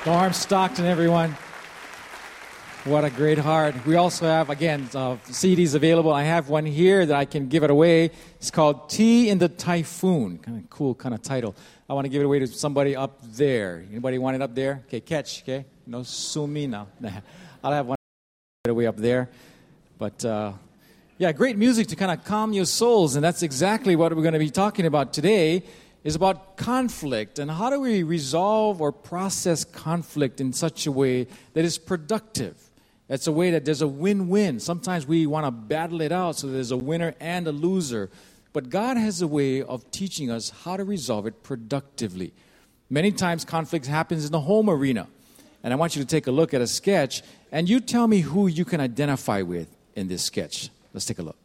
Norm Stockton, everyone. What a great heart. We also have, again, CDs available. I have one here that I can give it away. It's called Tea in the Typhoon. Kind of cool kind of title. I want to give it away to somebody up there. Anybody want it up there? Okay, catch, okay? No, sue me now. I'll have one away up there. But, yeah, great music to kind of calm your souls, and that's exactly what we're going to be talking about today, is about conflict, and how do we resolve or process conflict in such a way that is productive. That's a way that there's a win-win. Sometimes we want to battle it out so there's a winner and a loser. But God has a way of teaching us how to resolve it productively. Many times conflict happens in the home arena. And I want you to take a look at a sketch, and you tell me who you can identify with in this sketch. Let's take a look.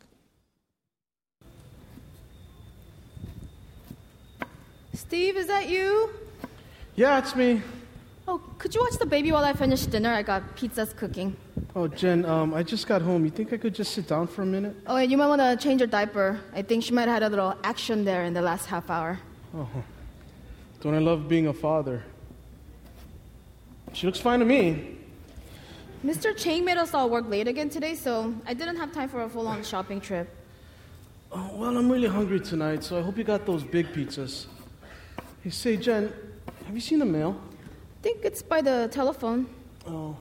Steve, is that you? Yeah, it's me. Oh, could you watch the baby while I finish dinner? I got pizzas cooking. Oh, Jen, I just got home. You think I could just sit down for a minute? Oh, and you might want to change her diaper. I think she might have had a little action there in the last half hour. Oh, don't I love being a father? She looks fine to me. Mr. Chang made us all work late again today, so I didn't have time for a full-on shopping trip. Oh, well, I'm really hungry tonight, so I hope you got those big pizzas. Hey, say, Jen, have you seen the mail? I think it's by the telephone. Oh.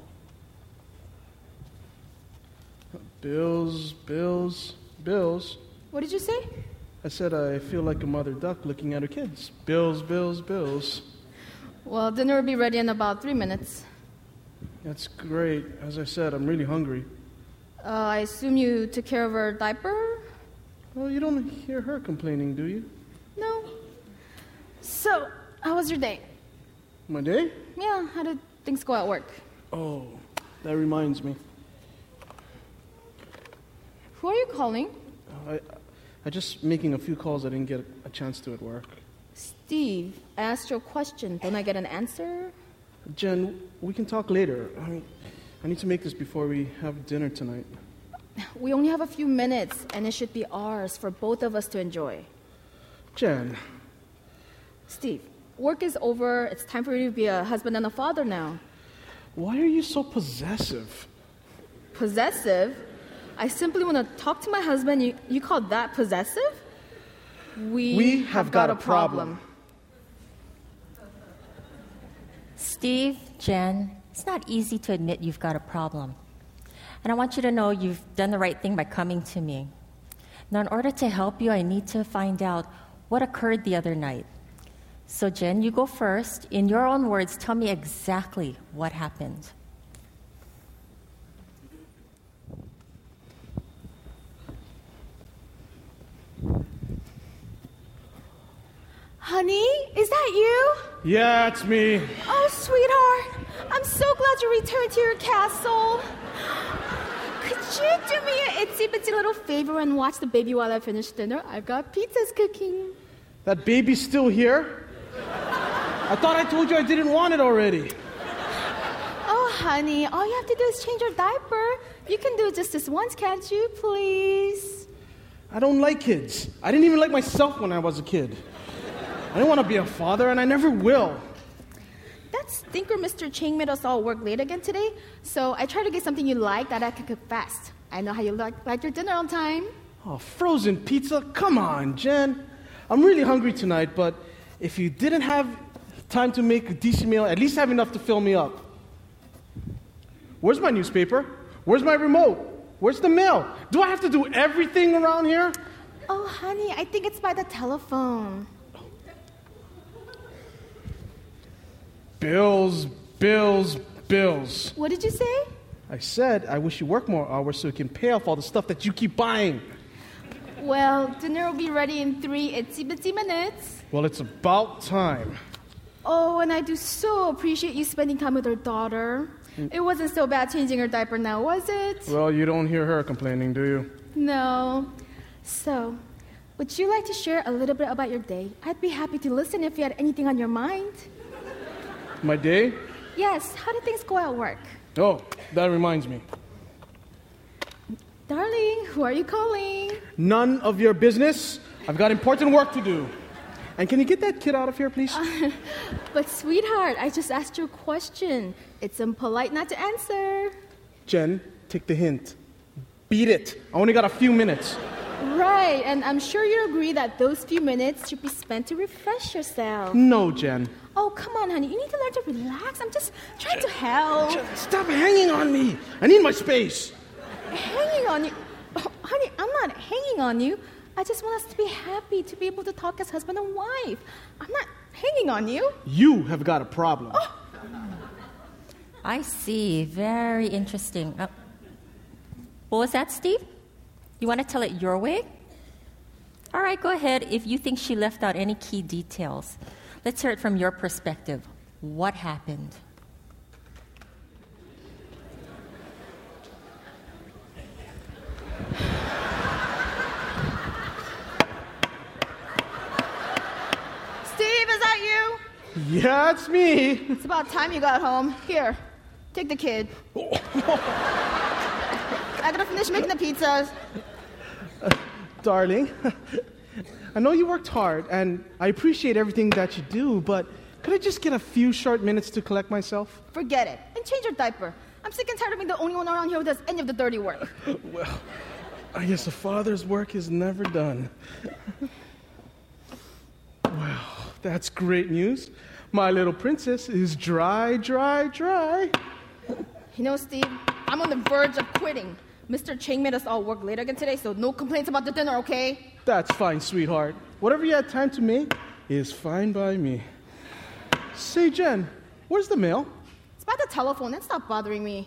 Bills. What did you say? I said I feel like a mother duck looking at her kids. Bills. Well, dinner will be ready in about 3 minutes. That's great. As I said, I'm really hungry. I assume you took care of her diaper? Well, you don't hear her complaining, do you? No. So, how was your day? My day? Yeah, how did things go at work? Oh, that reminds me. Who are you calling? I just making a few calls I didn't get a chance to at work. Steve, I asked you a question. Don't I get an answer? Jen, we can talk later. I need to make this before we have dinner tonight. We only have a few minutes, and it should be ours for both of us to enjoy. Jen. Steve, work is over. It's time for you to be a husband and a father now. Why are you so possessive? Possessive? I simply want to talk to my husband. You call that possessive? We have got a problem. Steve, Jen, it's not easy to admit you've got a problem. And I want you to know you've done the right thing by coming to me. Now, in order to help you, I need to find out what occurred the other night. So, Jen, you go first. In your own words, tell me exactly what happened. Honey, is that you? Yeah, it's me. Oh, sweetheart, I'm so glad you returned to your castle. Could you do me an itsy-bitsy little favor and watch the baby while I finish dinner? I've got pizzas cooking. That baby's still here? I thought I told you I didn't want it already. Oh, honey, all you have to do is change your diaper. You can do it just this once, can't you, please? I don't like kids. I didn't even like myself when I was a kid. I don't want to be a father, and I never will. That stinker Mr. Chang made us all work late again today, so I tried to get something you like that I could cook fast. I know how you like your dinner on time. Oh, frozen pizza? Come on, Jen. I'm really hungry tonight, but if you didn't have time to make a decent meal, at least have enough to fill me up. Where's my newspaper? Where's my remote? Where's the mail? Do I have to do everything around here? Oh, honey, I think it's by the telephone. Bills. What did you say? I said I wish you worked more hours so you can pay off all the stuff that you keep buying. Well, dinner will be ready in 3 itsy-bitsy minutes. Well, it's about time. Oh, and I do so appreciate you spending time with our daughter. It wasn't so bad changing her diaper now, was it? Well, you don't hear her complaining, do you? No. So, would you like to share a little bit about your day? I'd be happy to listen if you had anything on your mind. My day? Yes, how did things go at work? Oh, that reminds me. Darling, who are you calling? None of your business. I've got important work to do. And can you get that kid out of here, please? But sweetheart, I just asked you a question. It's impolite not to answer. Jen, take the hint. Beat it. I only got a few minutes. Right, and I'm sure you agree that those few minutes should be spent to refresh yourself. No, Jen. Oh, come on, honey. You need to learn to relax. I'm just trying to help. Jen, stop hanging on me. I need my space. Hanging on you? Oh, honey, I'm not hanging on you. I just want us to be happy, to be able to talk as husband and wife. I'm not hanging on you. You have got a problem. Oh. I see. Very interesting. What was that, Steve? You want to tell it your way? All right, go ahead. If you think she left out any key details, let's hear it from your perspective. What happened? Steve, is that you? Yeah, it's me. It's about time you got home. Here, take the kid. I gotta finish making the pizzas. Darling, I know you worked hard, and I appreciate everything that you do, but could I just get a few short minutes to collect myself? Forget it, and change your diaper. I'm sick and tired of being the only one around here who does any of the dirty work. Well, I guess a father's work is never done. Well, that's great news. My little princess is dry. You know, Steve, I'm on the verge of quitting. Mr. Chang made us all work late again today, so no complaints about the dinner, okay? That's fine, sweetheart. Whatever you had time to make is fine by me. Say, Jen, where's the mail? It's by the telephone, and stop bothering me.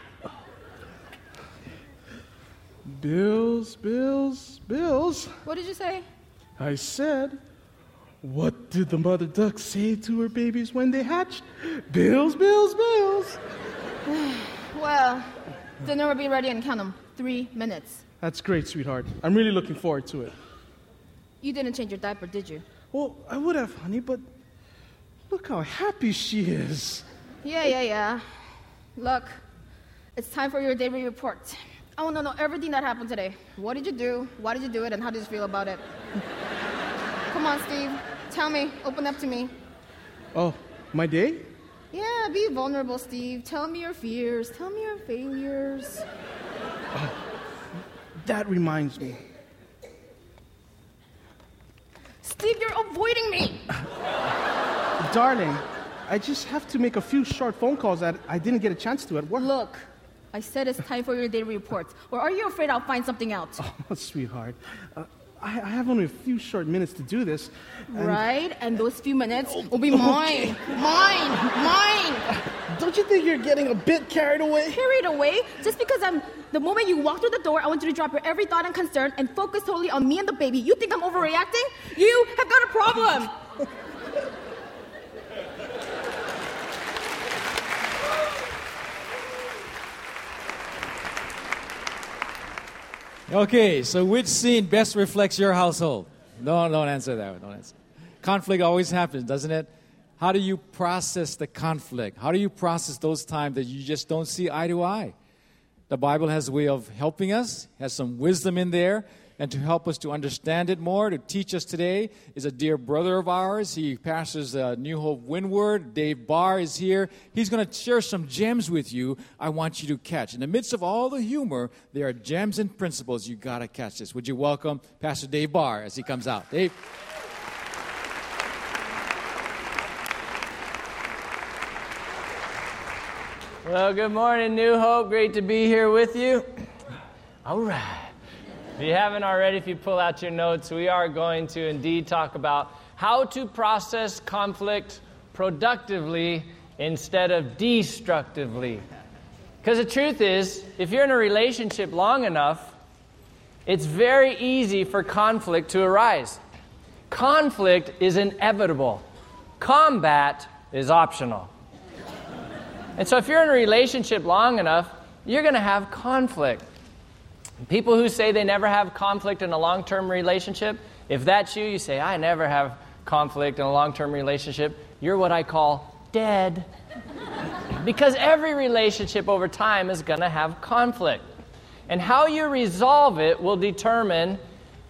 Bills. What did you say? I said, what did the mother duck say to her babies when they hatched? Bills. Well, dinner will be ready in, count them, 3 minutes. That's great, sweetheart. I'm really looking forward to it. You didn't change your diaper, did you? Well, I would have, honey, but look how happy she is. Yeah. Look, it's time for your daily report. I want to know everything that happened today. What did you do? Why did you do it? And how did you feel about it? Come on, Steve. Tell me. Open up to me. Oh, my day? Yeah, be vulnerable, Steve. Tell me your fears. Tell me your failures. Oh, that reminds me. Steve, you're avoiding me. Darling, I just have to make a few short phone calls that I didn't get a chance to at work. Look, I said it's time for your daily reports. Or are you afraid I'll find something else? Oh, sweetheart. I have only a few short minutes to do this. Right? And those few minutes will be mine. Mine. Don't you think you're getting a bit carried away? Carried away? Just because the moment you walk through the door, I want you to drop your every thought and concern and focus totally on me and the baby. You think I'm overreacting? You have got a problem. Okay, so which scene best reflects your household? Don't answer that one. Don't answer. Conflict always happens, doesn't it? How do you process the conflict? How do you process those times that you just don't see eye to eye? The Bible has a way of helping us, has some wisdom in there, and to help us to understand it more, to teach us today, is a dear brother of ours. He pastors New Hope Windward. Dave Barr is here. He's going to share some gems with you I want you to catch. In the midst of all the humor, there are gems and principles you got to catch this. Would you welcome Pastor Dave Barr as he comes out? Dave. Well, good morning, New Hope. Great to be here with you. All right. If you haven't already, if you pull out your notes, we are going to indeed talk about how to process conflict productively instead of destructively. Because the truth is, if you're in a relationship long enough, it's very easy for conflict to arise. Conflict is inevitable. Combat is optional. And so if you're in a relationship long enough, you're going to have conflict. People who say they never have conflict in a long-term relationship, if that's you, you say, I never have conflict in a long-term relationship, you're what I call dead. Because every relationship over time is going to have conflict. And how you resolve it will determine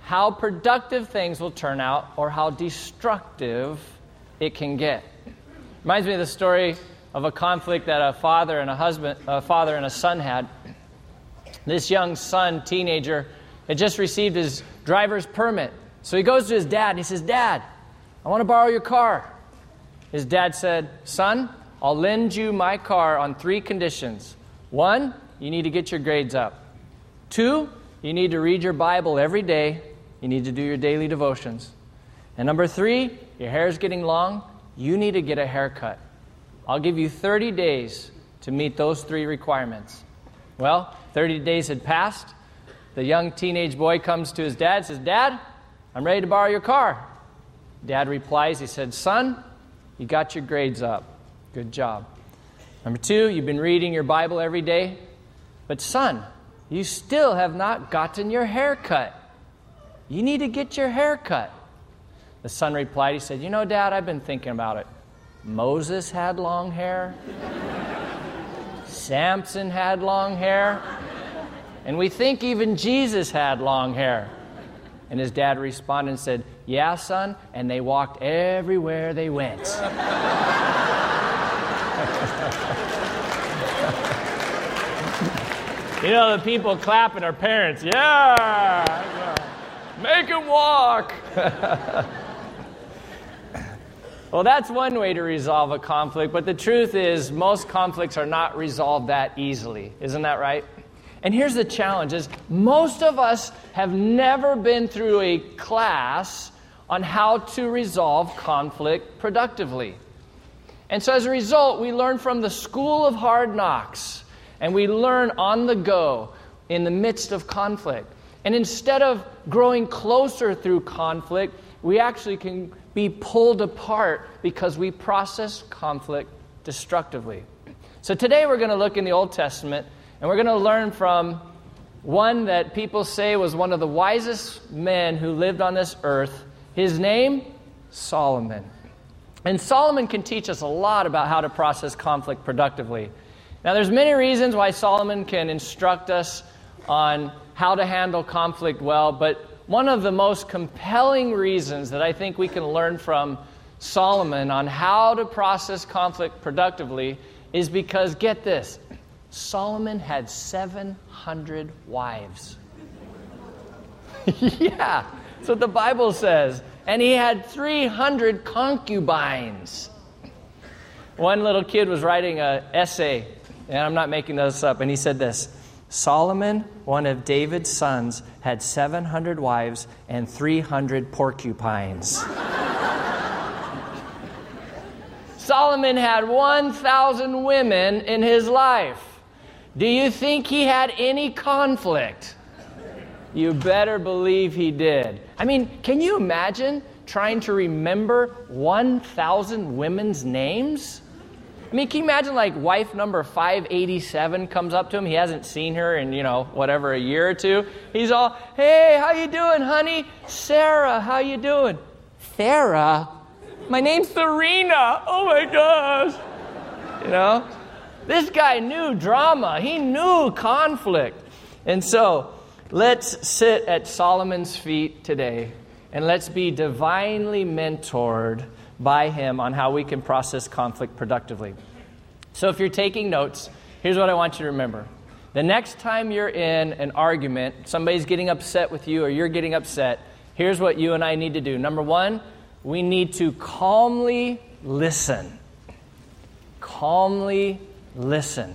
how productive things will turn out or how destructive it can get. Reminds me of the story of a conflict that a father and a son had. This young son, teenager, had just received his driver's permit. So he goes to his dad and he says, "Dad, I want to borrow your car." His dad said, "Son, I'll lend you my car on 3 conditions. 1, you need to get your grades up. 2, you need to read your Bible every day. You need to do your daily devotions. And number 3, your hair's getting long. You need to get a haircut. I'll give you 30 days to meet those 3 requirements." Well, 30 days had passed. The young teenage boy comes to his dad and says, "Dad, I'm ready to borrow your car." Dad replies, he said, "Son, you got your grades up. Good job. Number 2, you've been reading your Bible every day. But son, you still have not gotten your hair cut. You need to get your hair cut." The son replied, he said, "You know, Dad, I've been thinking about it. Moses had long hair. Samson had long hair. And we think even Jesus had long hair." And his dad responded and said, "Yeah, son, and they walked everywhere they went." You know, the people clapping are parents. Yeah! Make him walk! Well, that's one way to resolve a conflict, but the truth is most conflicts are not resolved that easily. Isn't that right? And here's the challenge, is most of us have never been through a class on how to resolve conflict productively. And so as a result, we learn from the school of hard knocks, and we learn on the go in the midst of conflict. And instead of growing closer through conflict, we actually can be pulled apart because we process conflict destructively. So today we're going to look in the Old Testament, and we're going to learn from one that people say was one of the wisest men who lived on this earth. His name, Solomon. And Solomon can teach us a lot about how to process conflict productively. Now, there's many reasons why Solomon can instruct us on how to handle conflict well, but one of the most compelling reasons that I think we can learn from Solomon on how to process conflict productively is because, get this, Solomon had 700 wives. Yeah, that's what the Bible says. And he had 300 concubines. One little kid was writing an essay, and I'm not making this up, and he said this: Solomon, one of David's sons, had 700 wives and 300 porcupines. Solomon had 1,000 women in his life. Do you think he had any conflict? You better believe he did. I mean, can you imagine trying to remember 1,000 women's names? I mean, can you imagine like wife number 587 comes up to him. He hasn't seen her in, whatever, a year or two. He's all, "Hey, how you doing, honey? Sarah, how you doing?" "Sarah? My name's Serena. Oh my gosh." This guy knew drama. He knew conflict. And so, let's sit at Solomon's feet today, and let's be divinely mentored by him on how we can process conflict productively. So if you're taking notes, here's what I want you to remember. The next time you're in an argument, somebody's getting upset with you or you're getting upset, here's what you and I need to do. Number 1, we need to calmly listen. Calmly listen.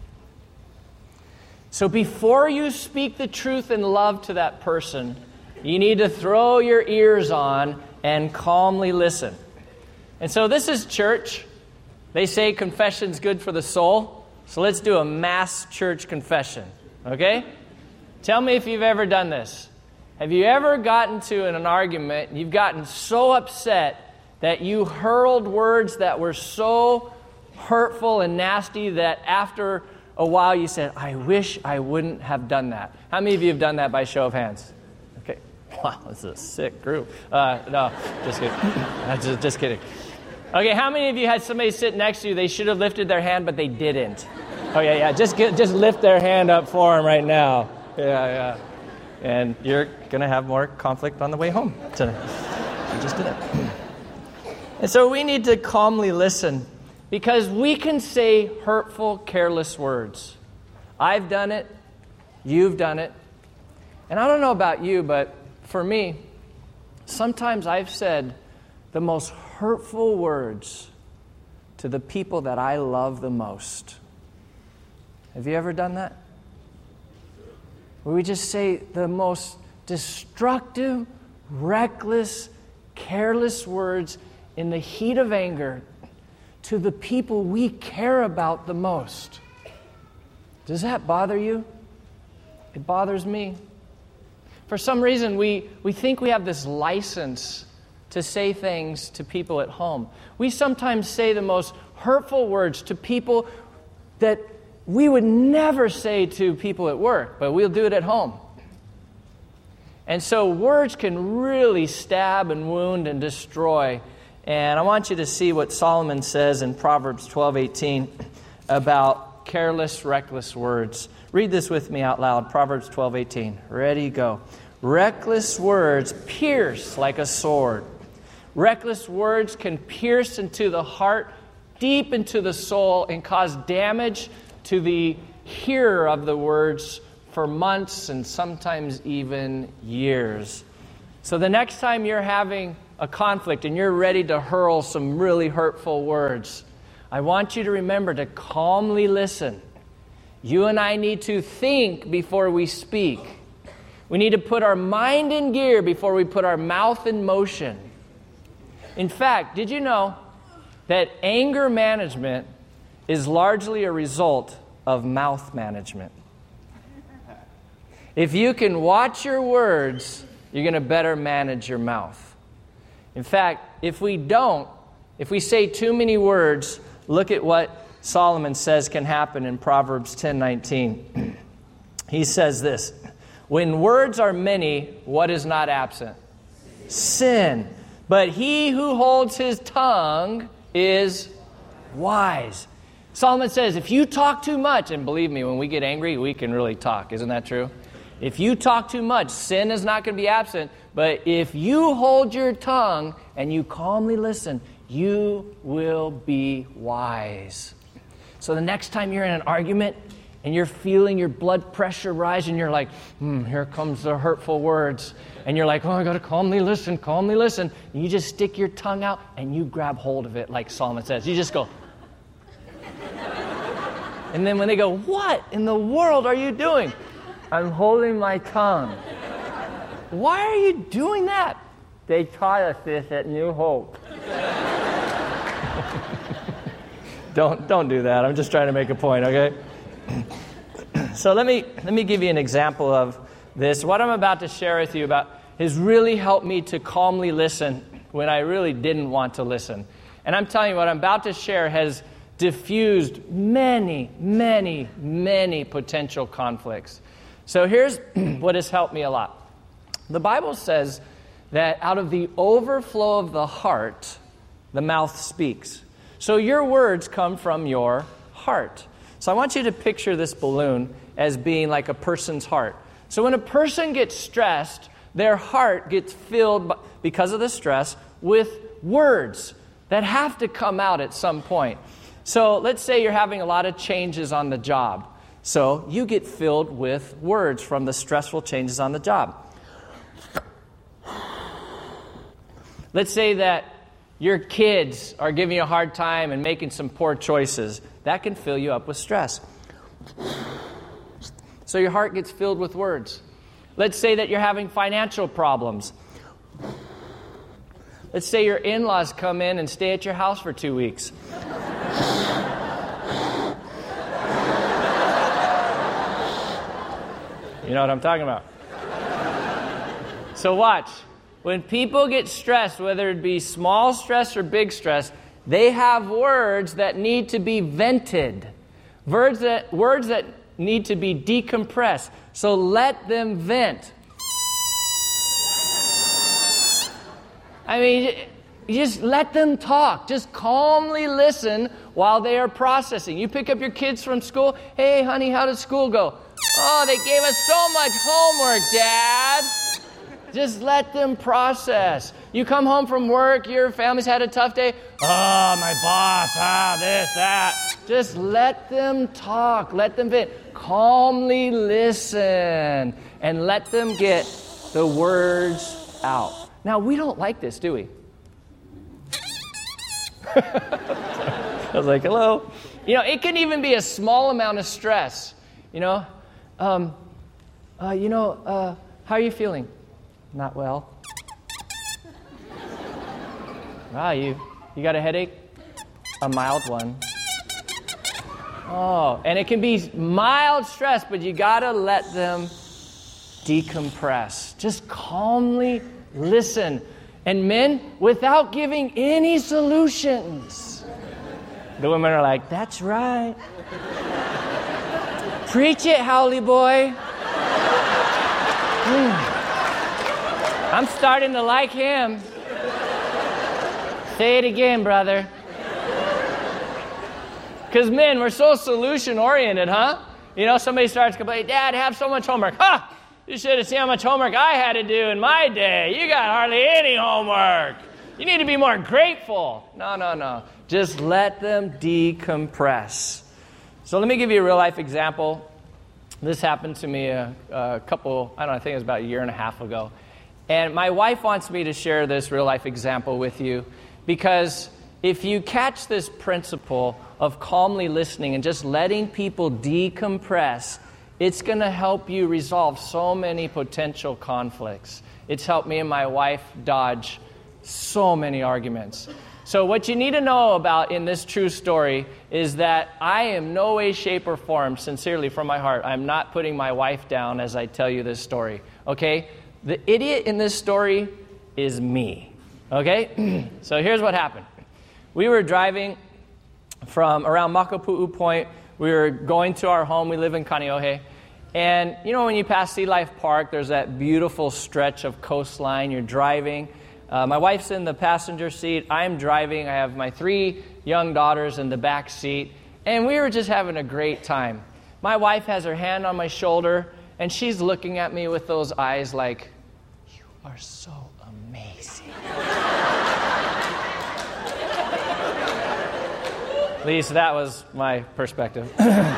So before you speak the truth in love to that person, you need to throw your ears on and calmly listen. And so this is church. They say confession's good for the soul. So let's do a mass church confession. Okay? Tell me if you've ever done this. Have you ever gotten to an argument and you've gotten so upset that you hurled words that were so hurtful and nasty that after a while you said, "I wish I wouldn't have done that"? How many of you have done that by show of hands? Okay. Wow, this is a sick group. No, just kidding. Just kidding. Okay, how many of you had somebody sit next to you, they should have lifted their hand, but they didn't? Oh, yeah. Just lift their hand up for them right now. Yeah. And you're going to have more conflict on the way home tonight. You just did it. And so we need to calmly listen, because we can say hurtful, careless words. I've done it. You've done it. And I don't know about you, but for me, sometimes I've said the most hurtful words to the people that I love the most. Have you ever done that? Where we just say the most destructive, reckless, careless words in the heat of anger to the people we care about the most. Does that bother you? It bothers me. For some reason, we think we have this license to say things to people at home. We sometimes say the most hurtful words to people that we would never say to people at work, but we'll do it at home. And so words can really stab and wound and destroy. And I want you to see what Solomon says in Proverbs 12:18 about careless, reckless words. Read this with me out loud, Proverbs 12:18. Ready, go. Reckless words pierce like a sword. Reckless words can pierce into the heart, deep into the soul, and cause damage to the hearer of the words for months and sometimes even years. So the next time you're having a conflict and you're ready to hurl some really hurtful words, I want you to remember to calmly listen. You and I need to think before we speak. We need to put our mind in gear before we put our mouth in motion. In fact, did you know that anger management is largely a result of mouth management? If you can watch your words, you're going to better manage your mouth. In fact, if we say too many words, look at what Solomon says can happen in Proverbs 10:19. He says this, when words are many, what is not absent? Sin. But he who holds his tongue is wise. Solomon says, if you talk too much, and believe me, when we get angry, we can really talk. Isn't that true? If you talk too much, sin is not going to be absent. But if you hold your tongue and you calmly listen, you will be wise. So the next time you're in an argument and you're feeling your blood pressure rise and you're like, here comes the hurtful words. And you're like, I got to calmly listen. And you just stick your tongue out and you grab hold of it like Solomon says. You just go. And then when they go, what in the world are you doing? I'm holding my tongue. Why are you doing that? They taught us this at New Hope. Don't do that. I'm just trying to make a point, okay? So let me give you an example of this. What I'm about to share with you about has really helped me to calmly listen when I really didn't want to listen. And I'm telling you, what I'm about to share has diffused many, many, many potential conflicts. So here's what has helped me a lot. The Bible says that out of the overflow of the heart, the mouth speaks. So your words come from your heart. So I want you to picture this balloon as being like a person's heart. So when a person gets stressed, their heart gets filled, because of the stress, with words that have to come out at some point. So let's say you're having a lot of changes on the job. So you get filled with words from the stressful changes on the job. Let's say that your kids are giving you a hard time and making some poor choices. That can fill you up with stress. So your heart gets filled with words. Let's say that you're having financial problems. Let's say your in-laws come in and stay at your house for 2 weeks. You know what I'm talking about. So watch. When people get stressed, whether it be small stress or big stress, they have words that need to be vented. Words that need to be decompressed. So let them vent. I mean, you just let them talk. Just calmly listen while they are processing. You pick up your kids from school. Hey, honey, how did school go? Oh, they gave us so much homework, Dad. Just let them process. You come home from work, your family's had a tough day. Oh, my boss, this, that. Just let them talk. Let them vent. Calmly listen and let them get the words out. Now, we don't like this, do we? I was like, hello. It can even be a small amount of stress. How are you feeling? Not well. You got a headache? A mild one. Oh, and it can be mild stress, but you got to let them decompress. Just calmly listen. And men, without giving any solutions. The women are like, that's right. Preach it, Howley boy. I'm starting to like him. Say it again, brother. Because men, we're so solution-oriented, huh? Somebody starts complaining, Dad, I have so much homework. You should have seen how much homework I had to do in my day. You got hardly any homework. You need to be more grateful. No. Just let them decompress. So let me give you a real-life example. This happened to me a couple, I think it was about a year and a half ago. And my wife wants me to share this real-life example with you because if you catch this principle of calmly listening and just letting people decompress, it's going to help you resolve so many potential conflicts. It's helped me and my wife dodge so many arguments. So what you need to know about in this true story is that I am no way, shape, or form, sincerely from my heart, I'm not putting my wife down as I tell you this story, okay? The idiot in this story is me, okay? So here's what happened. We were driving from around Makapu'u Point. We were going to our home. We live in Kaneohe. And when you pass Sea Life Park, there's that beautiful stretch of coastline. You're driving. My wife's in the passenger seat. I'm driving. I have my 3 young daughters in the back seat. And we were just having a great time. My wife has her hand on my shoulder, and she's looking at me with those eyes like, you are so amazing. At least that was my perspective.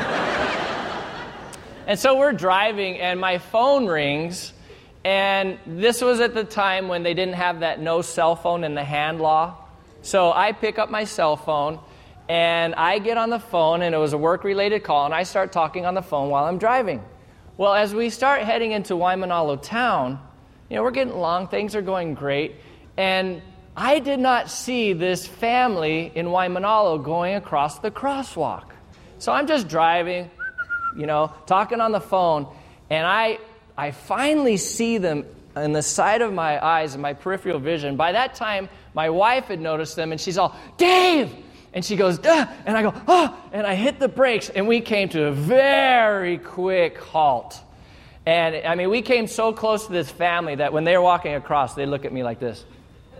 And so we're driving, and my phone rings. And this was at the time when they didn't have that no cell phone in the hand law. So I pick up my cell phone, and I get on the phone, and it was a work-related call, and I start talking on the phone while I'm driving. Well, as we start heading into Waimanalo town, we're getting along, things are going great, and I did not see this family in Waimanalo going across the crosswalk. So I'm just driving, talking on the phone, and I finally see them in the side of my eyes and my peripheral vision. By that time, my wife had noticed them, and she's all, Dave! And she goes, Duh! And I go, oh! And I hit the brakes, and we came to a very quick halt. And, we came so close to this family that when they were walking across, they look at me like this.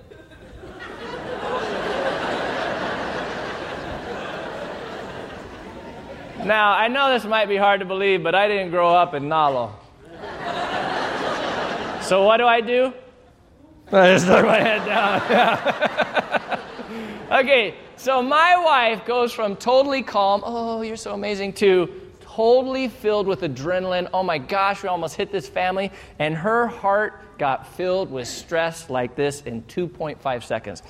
Now, I know this might be hard to believe, but I didn't grow up in Nalo. So what do? I just throw my head down. Okay, so my wife goes from totally calm, oh, you're so amazing, to totally filled with adrenaline. Oh my gosh, we almost hit this family. And her heart got filled with stress like this in 2.5 seconds.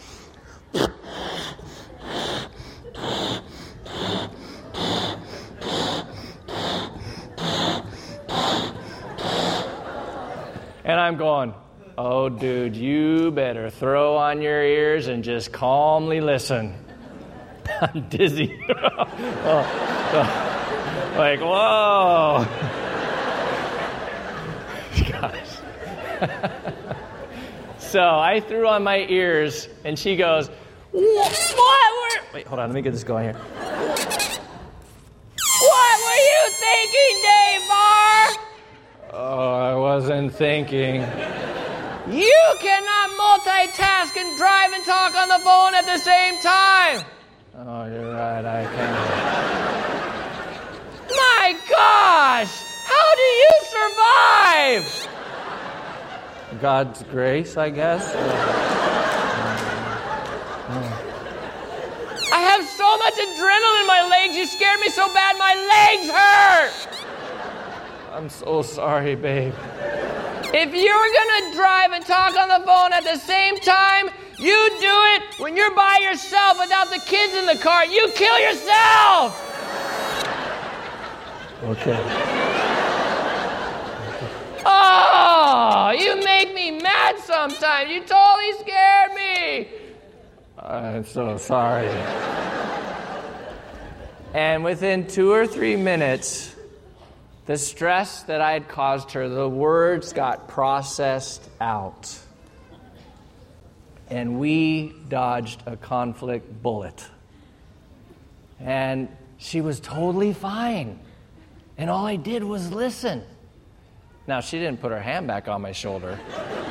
And I'm going, oh, dude, you better throw on your ears and just calmly listen. I'm dizzy. Like, whoa. Gosh. So I threw on my ears, and she goes, what? Wait, hold on. Let me get this going here. What were you thinking, Dave Barr? Oh, I wasn't thinking. You cannot multitask and drive and talk on the phone at the same time. Oh, you're right, I can. My gosh! How do you survive? God's grace, I guess. I have so much adrenaline in my legs. You scared me so bad, my legs hurt. I'm so sorry, babe. If you're going to drive and talk on the phone at the same time, you do it when you're by yourself without the kids in the car. You kill yourself. Okay. Oh, you make me mad sometimes. You totally scared me. I'm so sorry. And within 2 or 3 minutes, the stress that I had caused her, the words got processed out. And we dodged a conflict bullet. And she was totally fine. And all I did was listen. Now, she didn't put her hand back on my shoulder.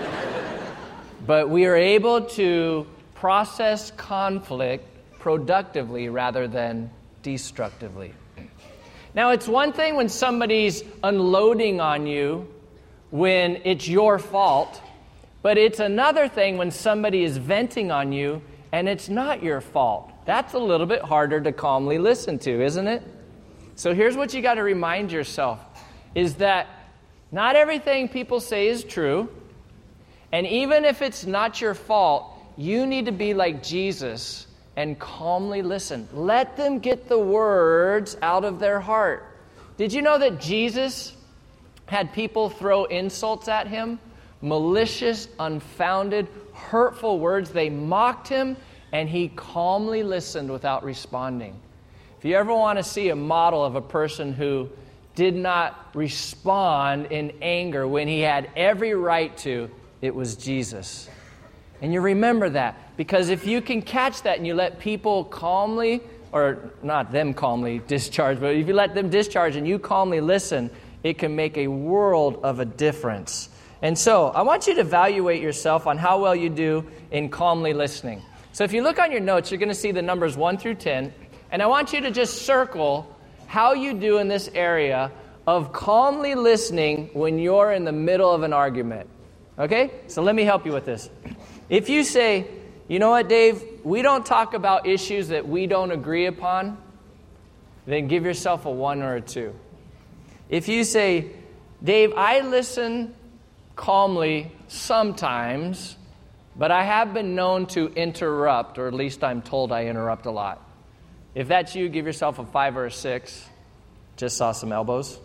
But we were able to process conflict productively rather than destructively. Now, it's one thing when somebody's unloading on you when it's your fault, but it's another thing when somebody is venting on you and it's not your fault. That's a little bit harder to calmly listen to, isn't it? So here's what you got to remind yourself, is that not everything people say is true, and even if it's not your fault, you need to be like Jesus and calmly listen. Let them get the words out of their heart. Did you know that Jesus had people throw insults at him? Malicious, unfounded, hurtful words. They mocked him, and he calmly listened without responding. If you ever want to see a model of a person who did not respond in anger when he had every right to, it was Jesus. And you remember that, because if you can catch that and you let people calmly, or not them calmly discharge, but if you let them discharge and you calmly listen, it can make a world of a difference. And so I want you to evaluate yourself on how well you do in calmly listening. So if you look on your notes, you're going to see the numbers 1 through 10, and I want you to just circle how you do in this area of calmly listening when you're in the middle of an argument. Okay? So let me help you with this. If you say, you know what, Dave, we don't talk about issues that we don't agree upon, then give yourself a 1 or a 2. If you say, Dave, I listen calmly sometimes, but I have been known to interrupt, or at least I'm told I interrupt a lot. If that's you, give yourself a 5 or a 6. Just saw some elbows.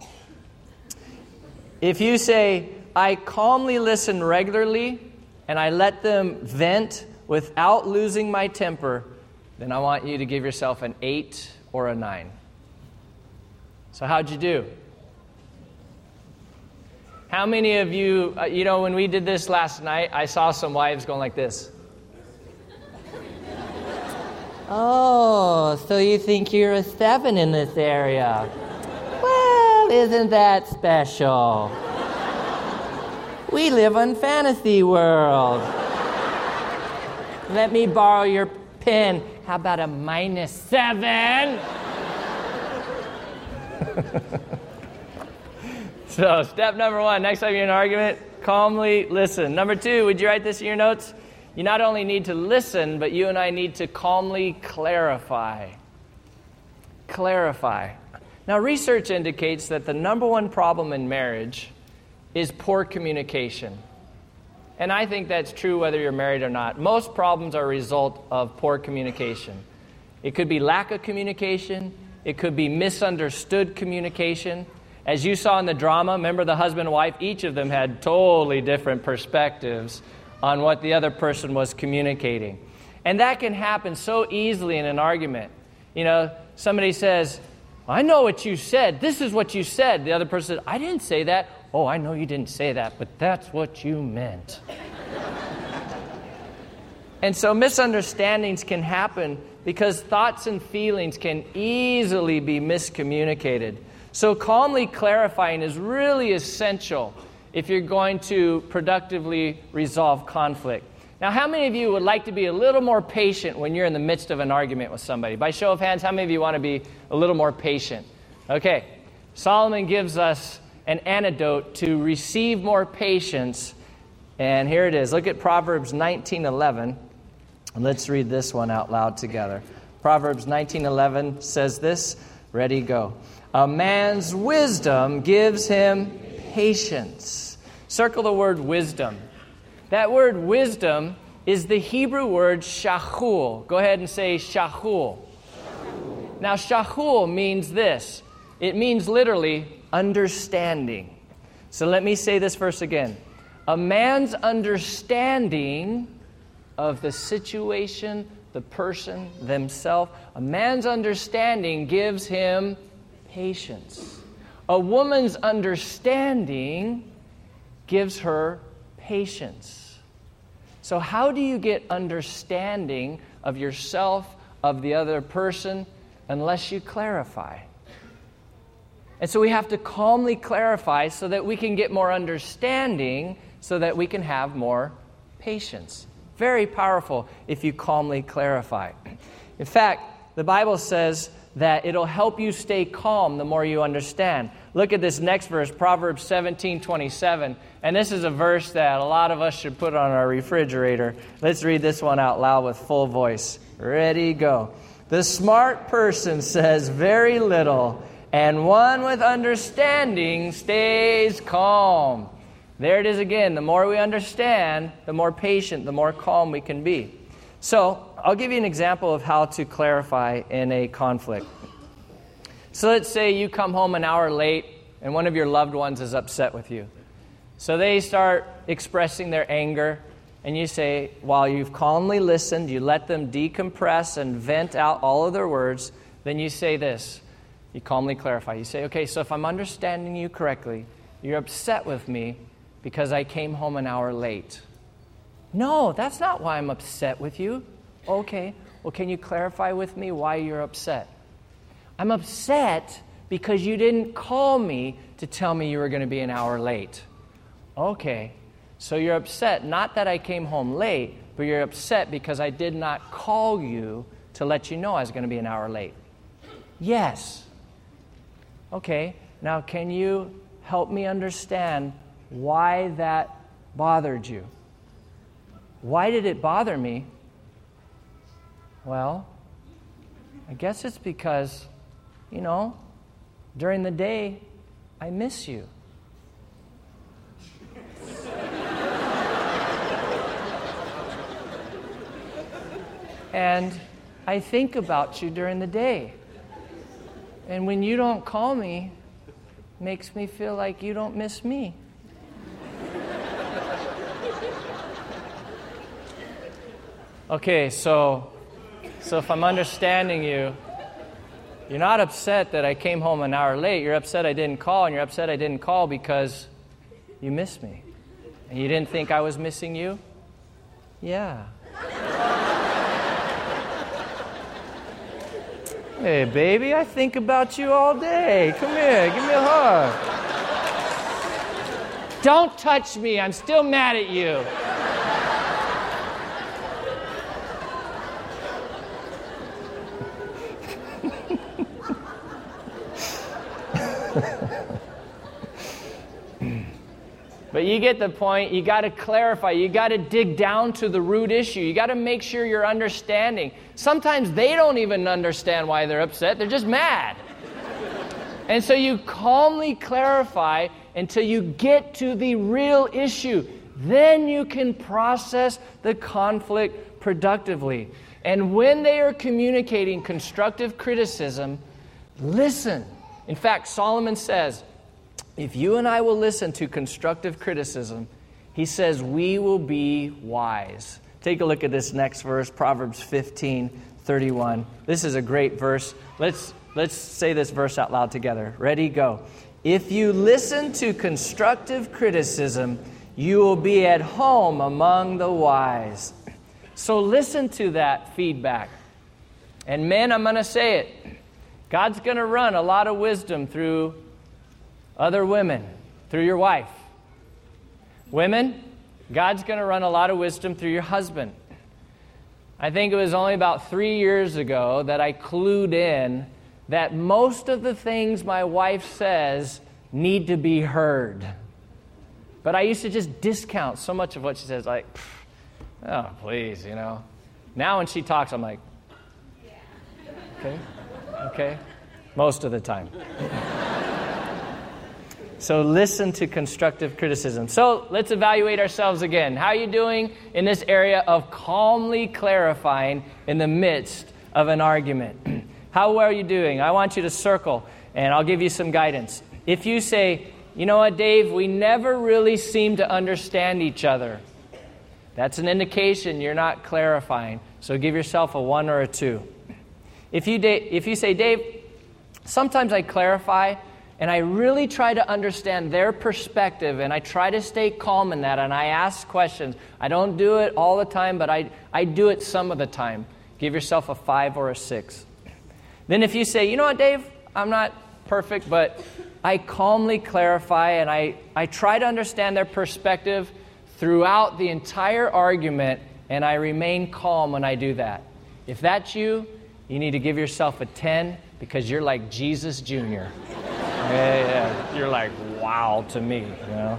If you say, I calmly listen regularly, and I let them vent without losing my temper, then I want you to give yourself an 8 or a 9. So how'd you do? How many of you, when we did this last night, I saw some wives going like this. Oh, so you think you're a 7 in this area? Well, isn't that special? We live in fantasy world. Let me borrow your pen. How about a -7? So, step number 1, next time you're in an argument, calmly listen. Number 2, would you write this in your notes? You not only need to listen, but you and I need to calmly clarify. Clarify. Now, research indicates that the number 1 problem in marriage is poor communication. And I think that's true whether you're married or not. Most problems are a result of poor communication. It could be lack of communication. It could be misunderstood communication. As you saw in the drama, remember the husband and wife, each of them had totally different perspectives on what the other person was communicating. And that can happen so easily in an argument. Somebody says, I know what you said. This is what you said. The other person said, I didn't say that. Oh, I know you didn't say that, but that's what you meant. And so misunderstandings can happen because thoughts and feelings can easily be miscommunicated. So calmly clarifying is really essential if you're going to productively resolve conflict. Now, how many of you would like to be a little more patient when you're in the midst of an argument with somebody? By show of hands, how many of you want to be a little more patient? Okay, Solomon gives us an antidote to receive more patience, and here it is. Look at Proverbs 19:11, and let's read this one out loud together. Proverbs 19:11 says this. Ready, go. A man's wisdom gives him patience. Circle the word wisdom. That word wisdom is the Hebrew word shahul. Go ahead and say shahul. Now, shahul means this. It means literally understanding. So let me say this verse again. A man's understanding of the situation, the person, themselves, a man's understanding gives him patience. A woman's understanding gives her patience. So how do you get understanding of yourself, of the other person, unless you clarify? And so we have to calmly clarify so that we can get more understanding, so that we can have more patience. Very powerful if you calmly clarify. In fact, the Bible says that it'll help you stay calm the more you understand. Look at this next verse, Proverbs 17:27. And this is a verse that a lot of us should put on our refrigerator. Let's read this one out loud with full voice. Ready, go. The smart person says very little, and one with understanding stays calm. There it is again. The more we understand, the more patient, the more calm we can be. So, I'll give you an example of how to clarify in a conflict. So let's say you come home an hour late and one of your loved ones is upset with you. So they start expressing their anger, and you say, while you've calmly listened, you let them decompress and vent out all of their words, then you say this. You calmly clarify. You say, okay, so if I'm understanding you correctly, you're upset with me because I came home an hour late. No, that's not why I'm upset with you. Okay, well, can you clarify with me why you're upset? I'm upset because you didn't call me to tell me you were going to be an hour late. Okay, so you're upset not that I came home late, but you're upset because I did not call you to let you know I was going to be an hour late. Yes. Okay, now can you help me understand why that bothered you? Why did it bother me? Well, I guess it's because, during the day, I miss you. And I think about you during the day. And when you don't call me, it makes me feel like you don't miss me. Okay, so if I'm understanding you, you're not upset that I came home an hour late. You're upset I didn't call, and you're upset I didn't call because you missed me. And you didn't think I was missing you? Yeah. Hey, baby, I think about you all day. Come here, give me a hug. Don't touch me. I'm still mad at you. But you get the point. You got to clarify. You got to dig down to the root issue. You got to make sure you're understanding. Sometimes they don't even understand why they're upset. They're just mad. And so you calmly clarify until you get to the real issue. Then you can process the conflict productively. And when they are communicating constructive criticism, listen. In fact, Solomon says, if you and I will listen to constructive criticism, he says we will be wise. Take a look at this next verse, Proverbs 15:31. This is a great verse. Let's say this verse out loud together. Ready, go. If you listen to constructive criticism, you will be at home among the wise. So listen to that feedback. And men, I'm going to say it. God's going to run a lot of wisdom through other women, through your wife. Women, God's going to run a lot of wisdom through your husband. I think it was only about 3 years ago that I clued in that most of the things my wife says need to be heard. But I used to just discount so much of what she says, like, oh, please, you know. Now when she talks, I'm like, okay, most of the time. So listen to constructive criticism. So let's evaluate ourselves again. How are you doing in this area of calmly clarifying in the midst of an argument? How are you doing? I want you to circle, and I'll give you some guidance. If you say, you know what, Dave, we never really seem to understand each other, that's an indication you're not clarifying. So give yourself a 1 or a 2. If you say, Dave, sometimes I clarify, and I really try to understand their perspective, and I try to stay calm in that, and I ask questions. I don't do it all the time, but I do it some of the time. Give yourself a 5 or a 6. Then if you say, you know what, Dave, I'm not perfect, but I calmly clarify, and I try to understand their perspective throughout the entire argument, and I remain calm when I do that. If that's you, you need to give yourself a 10 because you're like Jesus Jr. Yeah. You're like, wow to me, you know.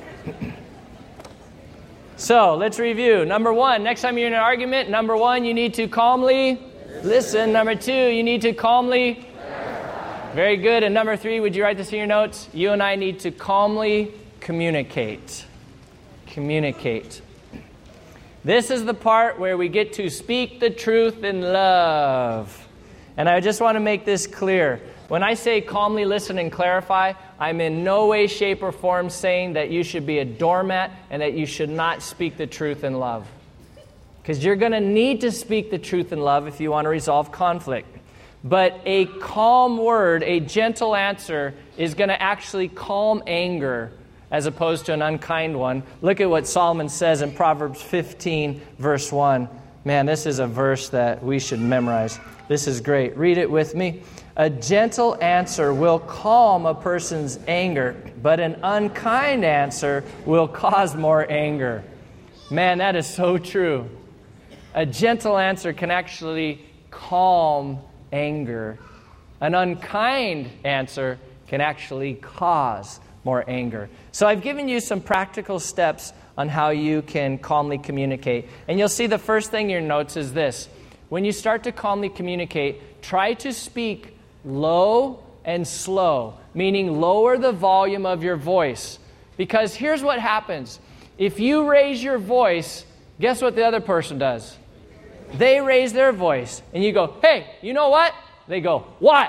So let's review. Number 1, next time you're in an argument, number 1, you need to calmly listen. Number 2, you need to calmly. Very good. And number 3, would you write this in your notes? You and I need to calmly communicate. Communicate. This is the part where we get to speak the truth in love. And I just want to make this clear. When I say calmly listen and clarify, I'm in no way, shape, or form saying that you should be a doormat and that you should not speak the truth in love. Because you're going to need to speak the truth in love if you want to resolve conflict. But a calm word, a gentle answer, is going to actually calm anger as opposed to an unkind one. Look at what Solomon says in Proverbs 15, verse 1. Man, this is a verse that we should memorize. This is great. Read it with me. A gentle answer will calm a person's anger, but an unkind answer will cause more anger. Man, that is so true. A gentle answer can actually calm anger. An unkind answer can actually cause more anger. So I've given you some practical steps on how you can calmly communicate. And you'll see the first thing in your notes is this. When you start to calmly communicate, try to speak low and slow, meaning lower the volume of your voice. Because here's what happens. If you raise your voice, guess what the other person does? They raise their voice. And you go, hey, you know what? They go, what?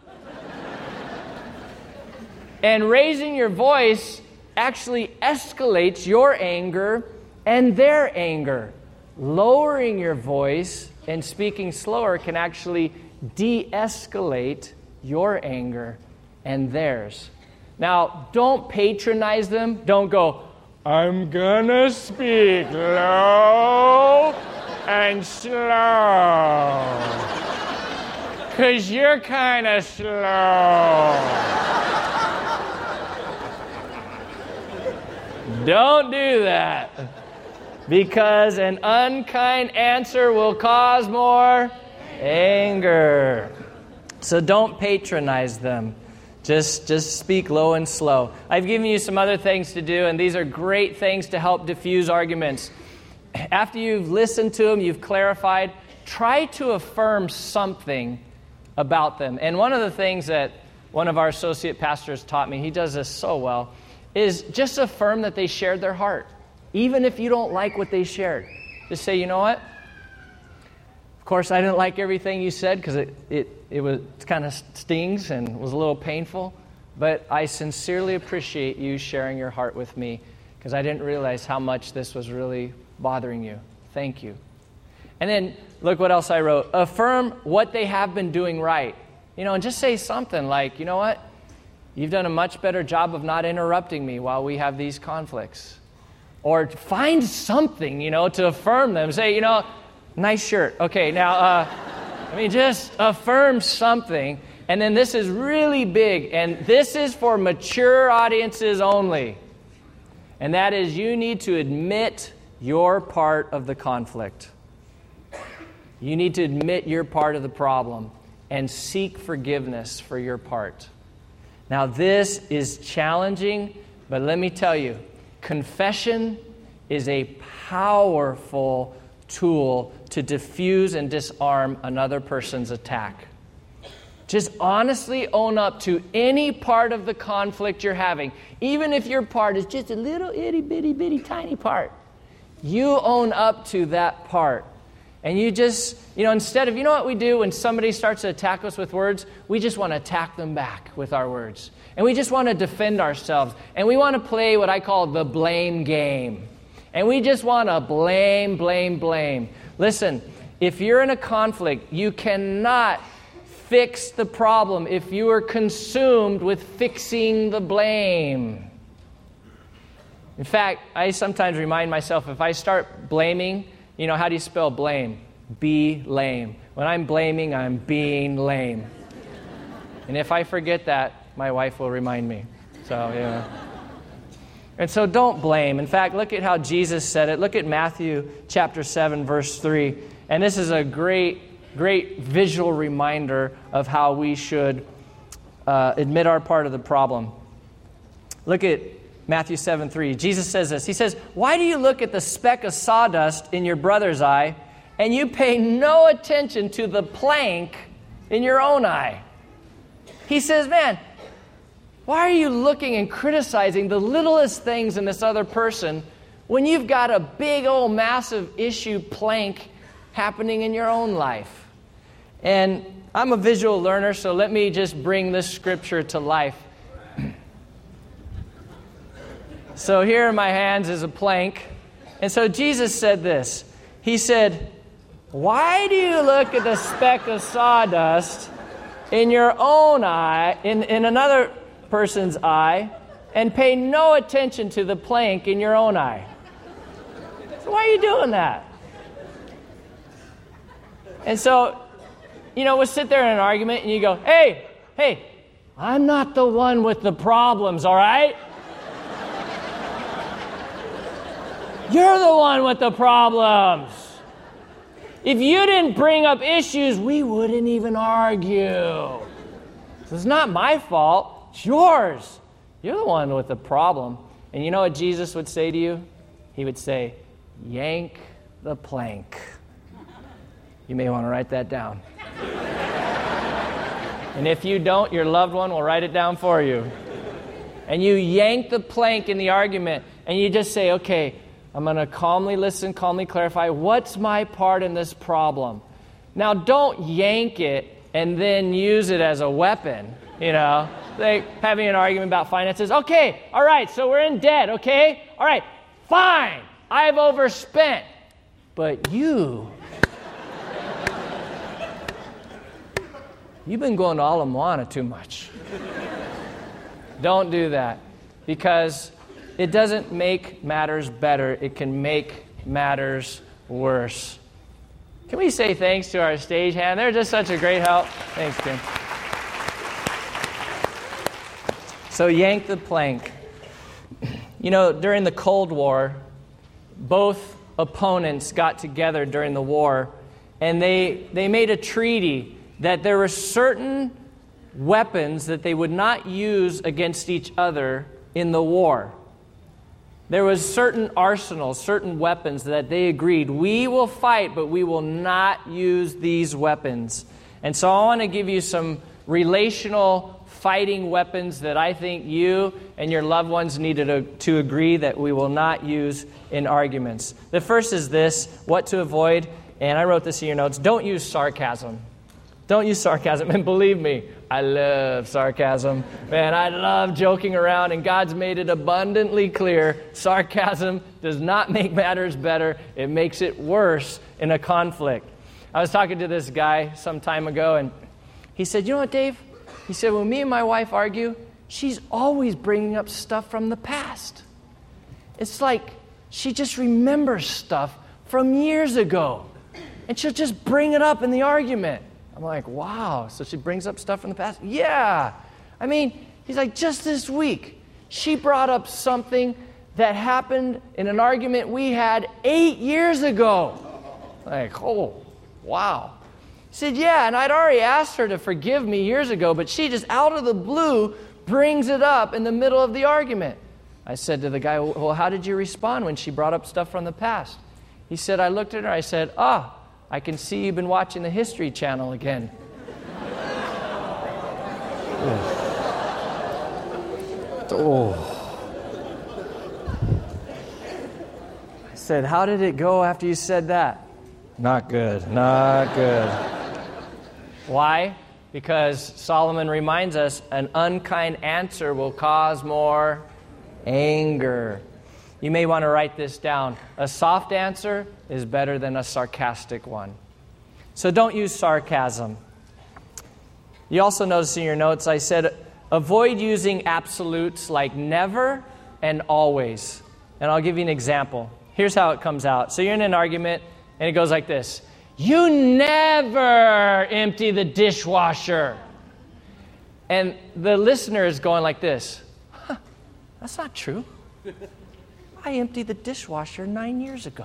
And raising your voice actually escalates your anger and their anger. Lowering your voice and speaking slower can actually de-escalate your anger and theirs. Now, don't patronize them. Don't go, I'm gonna speak low and slow. 'Cause you're kind of slow. Don't do that. Because an unkind answer will cause more anger. So don't patronize them. Just speak low and slow. I've given you some other things to do, and these are great things to help diffuse arguments. After you've listened to them, you've clarified, try to affirm something about them. And one of the things that one of our associate pastors taught me, he does this so well, is just affirm that they shared their heart. Even if you don't like what they shared. Just say, you know what? Of course, I didn't like everything you said because it kind of stings and was a little painful. But I sincerely appreciate you sharing your heart with me because I didn't realize how much this was really bothering you. Thank you. And then look what else I wrote. Affirm what they have been doing right. And just say something like, you know what? You've done a much better job of not interrupting me while we have these conflicts. Or find something, to affirm them. Say, nice shirt. Okay, now, just affirm something. And then this is really big, and this is for mature audiences only. And that is, you need to admit your part of the conflict. You need to admit your part of the problem and seek forgiveness for your part. Now, this is challenging, but let me tell you, confession is a powerful tool to diffuse and disarm another person's attack. Just honestly own up to any part of the conflict you're having, even if your part is just a little itty bitty bitty tiny part. You own up to that part. And you just, instead of, you know what we do when somebody starts to attack us with words? We just want to attack them back with our words. And we just want to defend ourselves. And we want to play what I call the blame game. And we just want to blame, blame, blame. Listen, if you're in a conflict, you cannot fix the problem if you are consumed with fixing the blame. In fact, I sometimes remind myself, if I start blaming, how do you spell blame? Be lame. When I'm blaming, I'm being lame. And if I forget that, my wife will remind me. So, And so don't blame. In fact, look at how Jesus said it. Look at Matthew chapter 7, verse 3. And this is a great visual reminder of how we should admit our part of the problem. Look at Matthew 7:3. Jesus says this. He says, "Why do you look at the speck of sawdust in your brother's eye, and you pay no attention to the plank in your own eye?" He says, man, why are you looking and criticizing the littlest things in this other person when you've got a big old massive issue plank happening in your own life? And I'm a visual learner, so let me just bring this scripture to life. So here in my hands is a plank. And so Jesus said this. He said, "Why do you look at the speck of sawdust in your own eye, in another person's eye, and pay no attention to the plank in your own eye?" So why are you doing that? And so, we'll sit there in an argument and you go, hey, I'm not the one with the problems, all right? You're the one with the problems. If you didn't bring up issues, we wouldn't even argue. So it's not my fault. It's yours. You're the one with the problem. And you know what Jesus would say to you? He would say, yank the plank. You may want to write that down. And if you don't, your loved one will write it down for you. And you yank the plank in the argument, and you just say, okay, I'm going to calmly listen, calmly clarify, what's my part in this problem? Now, don't yank it and then use it as a weapon, like having an argument about finances. Okay, all right, so we're in debt, okay? All right, fine, I've overspent. But you've been going to Ala Moana too much. Don't do that, because it doesn't make matters better. It can make matters worse. Can we say thanks to our stagehand? They're just such a great help. Thanks, Tim. So yank the plank. During the Cold War, both opponents got together during the war, and they made a treaty that there were certain weapons that they would not use against each other in the war. There was certain arsenals, certain weapons that they agreed, we will fight, but we will not use these weapons. And so I want to give you some relational fighting weapons that I think you and your loved ones need to agree that we will not use in arguments. The first is this, what to avoid, and I wrote this in your notes, don't use sarcasm. Don't use sarcasm. And believe me, I love sarcasm. Man, I love joking around, and God's made it abundantly clear. Sarcasm does not make matters better. It makes it worse in a conflict. I was talking to this guy some time ago, and he said, you know what, Dave? He said, when me and my wife argue, she's always bringing up stuff from the past. It's like she just remembers stuff from years ago, and she'll just bring it up in the argument. I'm like, wow, so she brings up stuff from the past? Yeah. I mean, he's like, just this week, she brought up something that happened in an argument we had 8 years ago. Like, oh, wow. He said, yeah, and I'd already asked her to forgive me years ago, but she just out of the blue brings it up in the middle of the argument. I said to the guy, well, how did you respond when she brought up stuff from the past? He said, I looked at her, I said, I can see you've been watching the History Channel again. I said, how did it go after you said that? Not good, not good. Why? Because Solomon reminds us an unkind answer will cause more anger. You may want to write this down. A soft answer is better than a sarcastic one. So don't use sarcasm. You also notice in your notes I said, avoid using absolutes like never and always. And I'll give you an example. Here's how it comes out. So you're in an argument, and it goes like this. You never empty the dishwasher. And the listener is going like this. That's not true. I emptied the dishwasher 9 years ago.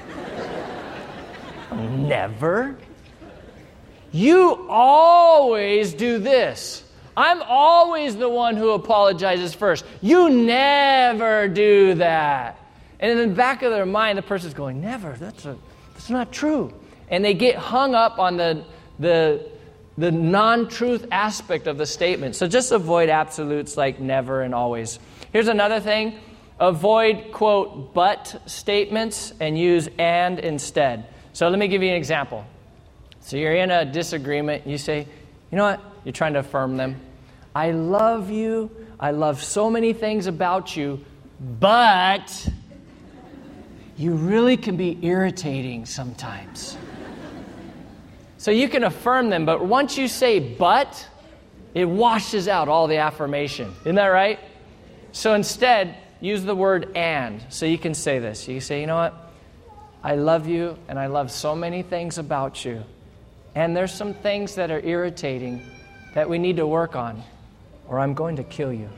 Never. You always do this. I'm always the one who apologizes first. You never do that. And in the back of their mind, the person's going, never. That's not true. And they get hung up on the non-truth aspect of the statement. So just avoid absolutes like never and always. Here's another thing. Avoid, quote, but statements and use and instead. So let me give you an example. So you're in a disagreement. You say, you know what? You're trying to affirm them. I love you. I love so many things about you, but you really can be irritating sometimes. So you can affirm them, but once you say but, it washes out all the affirmation. Isn't that right? So instead, use the word and. So you can say this. You can say, you know what? I love you, and I love so many things about you. And there's some things that are irritating that we need to work on, or I'm going to kill you.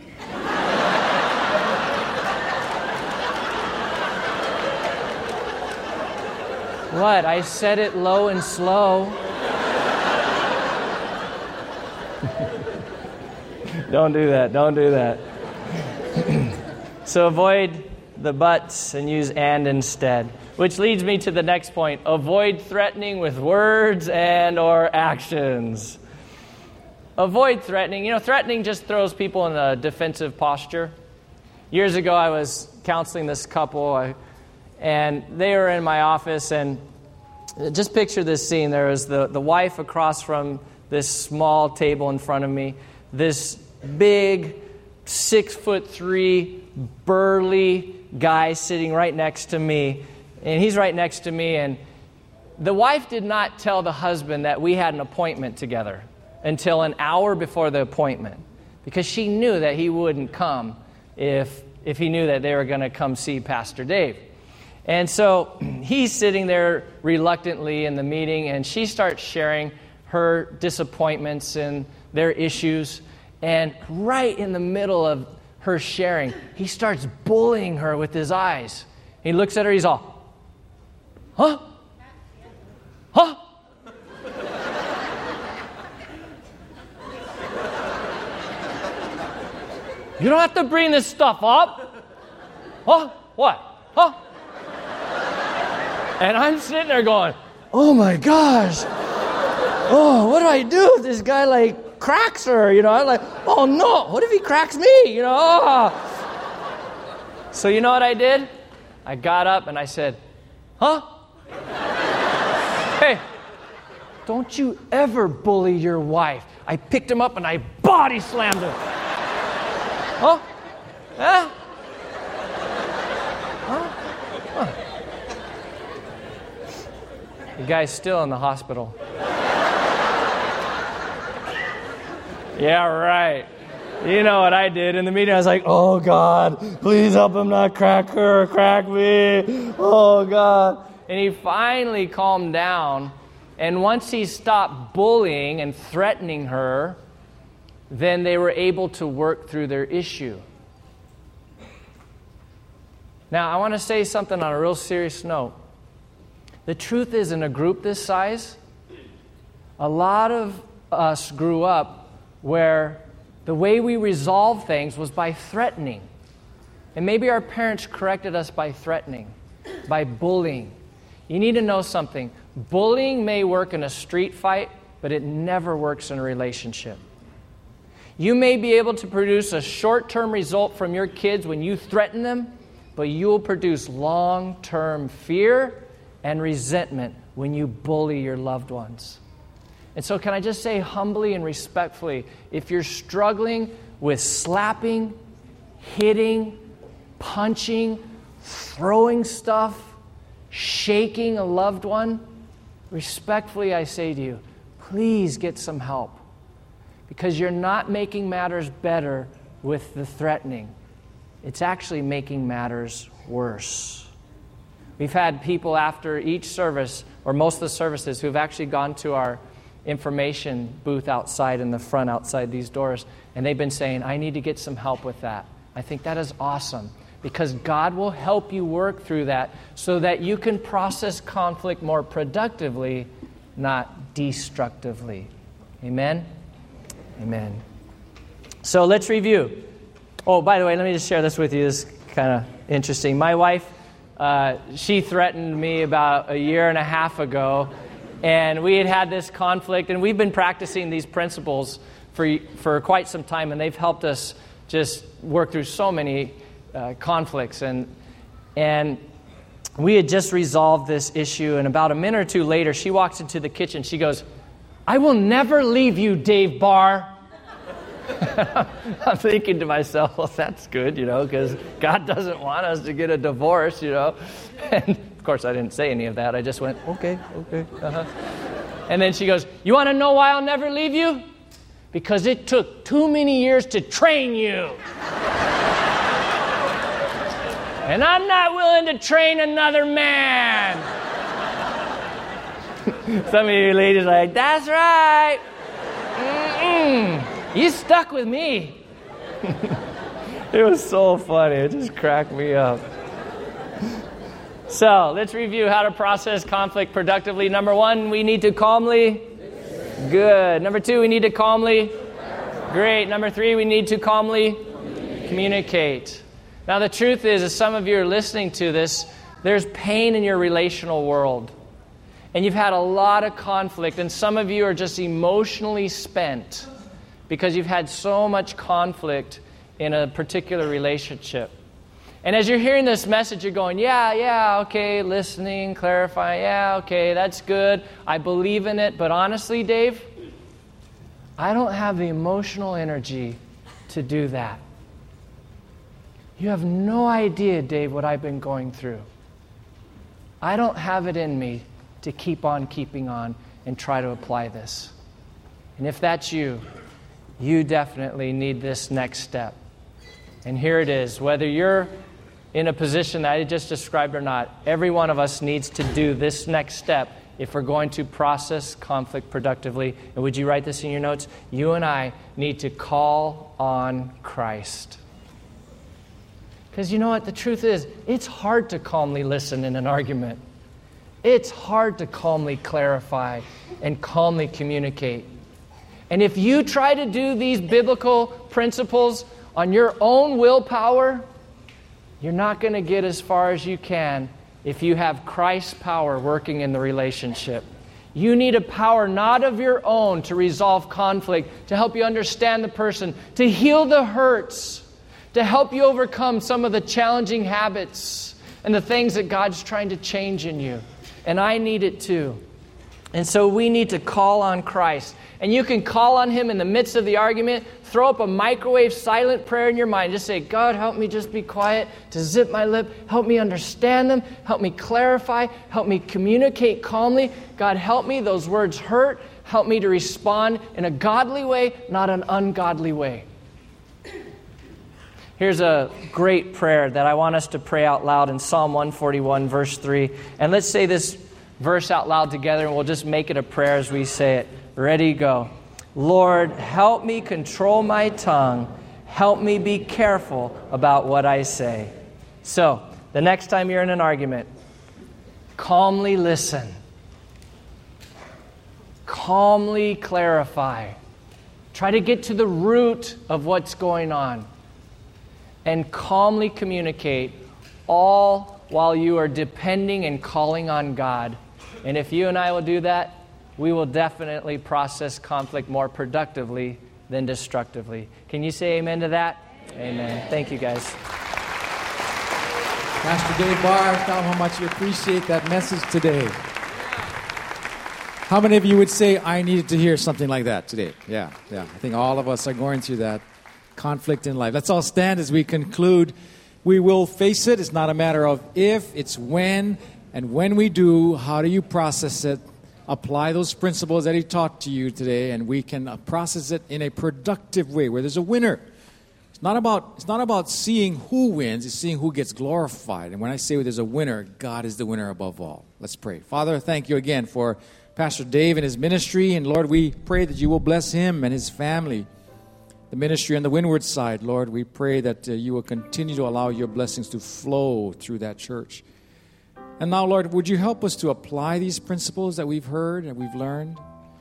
What? I said it low and slow. Don't do that. Don't do that. So avoid the buts and use and instead. Which leads me to the next point. Avoid threatening with words and or actions. Avoid threatening. You know, threatening just throws people in a defensive posture. Years ago, I was counseling this couple, and they were in my office, and just picture this scene. There was the wife across from this small table in front of me, this big 6'3" burly guy sitting right next to me, and he's right next to me, and the wife did not tell the husband that we had an appointment together until an hour before the appointment, because she knew that he wouldn't come if he knew that they were going to come see Pastor Dave. And so he's sitting there reluctantly in the meeting, and she starts sharing her disappointments and their issues. And right in the middle of her sharing, he starts bullying her with his eyes. He looks at her, he's all, huh? Huh? You don't have to bring this stuff up. Huh? What? Huh? And I'm sitting there going, oh my gosh. Oh, what do I do if this guy like cracks her? You know, I'm like, oh no, what if he cracks me? You know, So you know what I did? I got up and I said, huh? Hey, don't you ever bully your wife. I picked him up and I body slammed him. Huh? Huh? Huh? Huh? The guy's still in the hospital. Yeah, right. You know what I did. In the meeting, I was like, oh, God, please help him not crack her or crack me. Oh, God. And he finally calmed down. And once he stopped bullying and threatening her, then they were able to work through their issue. Now, I want to say something on a real serious note. The truth is, in a group this size, a lot of us grew up where the way we resolved things was by threatening. And maybe our parents corrected us by threatening, by bullying. You need to know something. Bullying may work in a street fight, but it never works in a relationship. You may be able to produce a short-term result from your kids when you threaten them, but you will produce long-term fear and resentment when you bully your loved ones. And so can I just say humbly and respectfully, if you're struggling with slapping, hitting, punching, throwing stuff, shaking a loved one, respectfully I say to you, please get some help. Because you're not making matters better with the threatening. It's actually making matters worse. We've had people after each service, or most of the services, who've actually gone to our information booth outside in the front, outside these doors, and they've been saying, I need to get some help with that. I think that is awesome, because God will help you work through that so that you can process conflict more productively, not destructively. Amen? Amen. So let's review. Oh, by the way, let me just share this with you. This is kind of interesting. My wife, she threatened me about a year and a half ago, and we had this conflict, and we've been practicing these principles for quite some time, and they've helped us just work through so many conflicts. And we had just resolved this issue, and about a minute or two later, she walks into the kitchen. She goes, I will never leave you, Dave Barr. I'm thinking to myself, well, that's good, because God doesn't want us to get a divorce, And of course, I didn't say any of that. I just went, okay. And then she goes, you want to know why I'll never leave you? Because it took too many years to train you. And I'm not willing to train another man. Some of you ladies are like, that's right. You stuck with me. It was so funny. It just cracked me up. So let's review how to process conflict productively. Number 1, we need to calmly. Good. Number 2, we need to calmly. Great. Number 3, we need to calmly communicate. Now the truth is, as some of you are listening to this, there's pain in your relational world. And you've had a lot of conflict, and some of you are just emotionally spent because you've had so much conflict in a particular relationship. And as you're hearing this message, you're going, yeah, okay, listening, clarifying, yeah, okay, that's good. I believe in it. But honestly, Dave, I don't have the emotional energy to do that. You have no idea, Dave, what I've been going through. I don't have it in me to keep on keeping on and try to apply this. And if that's you, you definitely need this next step. And here it is. Whether you're in a position that I just described or not, every one of us needs to do this next step if we're going to process conflict productively. And would you write this in your notes? You and I need to call on Christ. Because you know what? The truth is, it's hard to calmly listen in an argument. It's hard to calmly clarify and calmly communicate. And if you try to do these biblical principles on your own willpower, you're not going to get as far as you can if you have Christ's power working in the relationship. You need a power not of your own to resolve conflict, to help you understand the person, to heal the hurts, to help you overcome some of the challenging habits and the things that God's trying to change in you. And I need it too. And so we need to call on Christ. And you can call on Him in the midst of the argument. Throw up a microwave silent prayer in your mind. Just say, God, help me just be quiet, to zip my lip. Help me understand them. Help me clarify. Help me communicate calmly. God, help me. Those words hurt. Help me to respond in a godly way, not an ungodly way. Here's a great prayer that I want us to pray out loud in Psalm 141, verse 3. And let's say this verse out loud together, and we'll just make it a prayer as we say it. Ready, go. Lord, help me control my tongue. Help me be careful about what I say. So, The next time you're in an argument, calmly listen. Calmly clarify. Try to get to the root of what's going on. And calmly communicate, all while you are depending and calling on God. And if you and I will do that, we will definitely process conflict more productively than destructively. Can you say amen to that? Amen. Thank you, guys. Pastor Dave Barr, tell him how much you appreciate that message today. How many of you would say, I needed to hear something like that today? Yeah. I think all of us are going through that conflict in life. Let's all stand as we conclude. We will face it. It's not a matter of if, it's when. And when we do, how do you process it? Apply those principles that he taught to you today, and we can process it in a productive way where there's a winner. It's not about seeing who wins, it's seeing who gets glorified. And when I say there's a winner, God is the winner above all. Let's pray. Father, thank you again for Pastor Dave and his ministry. And Lord, we pray that you will bless him and his family, the ministry on the Windward side. Lord, we pray that you will continue to allow your blessings to flow through that church. And now, Lord, would you help us to apply these principles that we've heard and we've learned?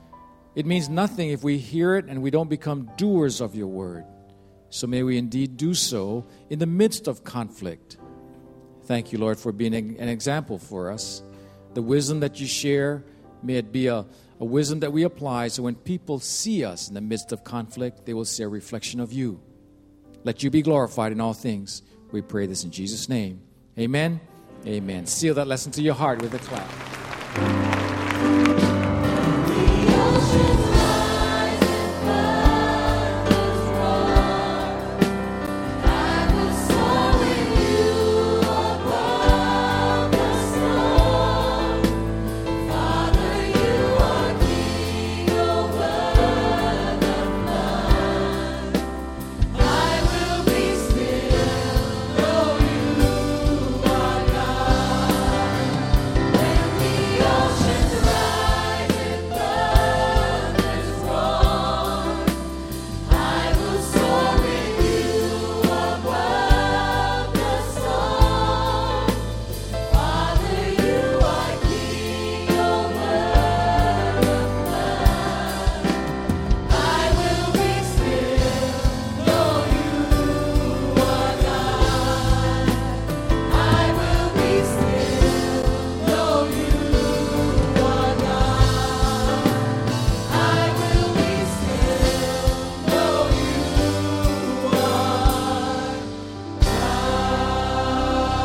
It means nothing if we hear it and we don't become doers of your word. So may we indeed do so in the midst of conflict. Thank you, Lord, for being an example for us. The wisdom that you share, may it be a wisdom that we apply so when people see us in the midst of conflict, they will see a reflection of you. Let you be glorified in all things. We pray this in Jesus' name. Amen. Amen. Seal that lesson to your heart with a clap.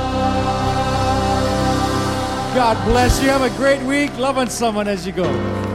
God bless you. Have a great week. Love on someone as you go.